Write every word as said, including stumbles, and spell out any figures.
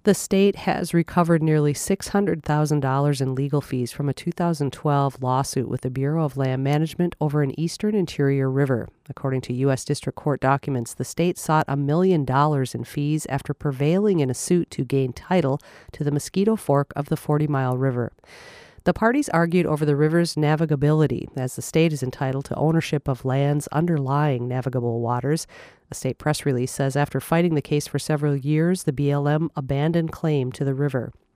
The state has recovered nearly six hundred thousand dollars in legal fees from a two thousand twelve lawsuit with the Bureau of Land Management over an eastern interior river. According to U S District Court documents, the state sought a million dollars in fees after prevailing in a suit to gain title to the Mosquito Fork of the Forty Mile River. The parties argued over the river's navigability, as the state is entitled to ownership of lands underlying navigable waters. A state press release says after fighting the case for several years, the B L M abandoned claim to the river.